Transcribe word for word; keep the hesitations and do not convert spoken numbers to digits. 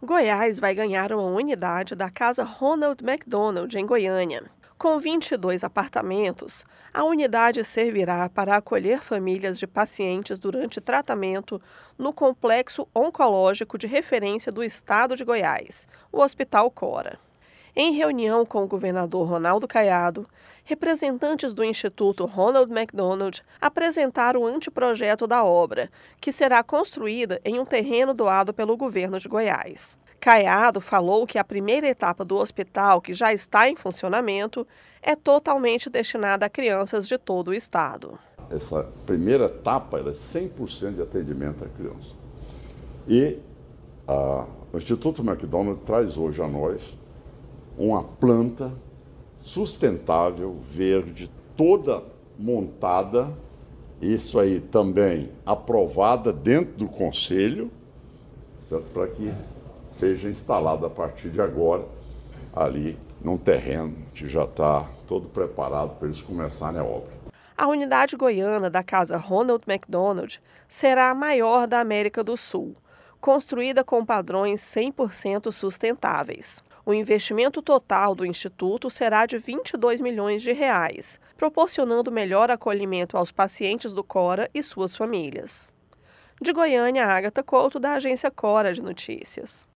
Goiás vai ganhar uma unidade da Casa Ronald McDonald, em Goiânia. Com vinte e dois apartamentos, a unidade servirá para acolher famílias de pacientes durante tratamento no Complexo Oncológico de Referência do Estado de Goiás, o Hospital Cora. Em reunião com o governador Ronaldo Caiado, representantes do Instituto Ronald McDonald apresentaram o anteprojeto da obra, que será construída em um terreno doado pelo governo de Goiás. Caiado falou que a primeira etapa do hospital, que já está em funcionamento, é totalmente destinada a crianças de todo o estado. Essa primeira etapa ela é cem por cento de atendimento à criança. E a, o Instituto McDonald traz hoje a nós uma planta sustentável, verde, toda montada, isso aí também aprovada dentro do conselho, para que seja instalada a partir de agora ali num terreno que já está todo preparado para eles começarem a obra. A unidade goiana da Casa Ronald McDonald será a maior da América do Sul, construída com padrões cem por cento sustentáveis. O investimento total do Instituto será de vinte e dois milhões de reais, proporcionando melhor acolhimento aos pacientes do Cora e suas famílias. De Goiânia, Ágata Couto, da agência Cora de Notícias.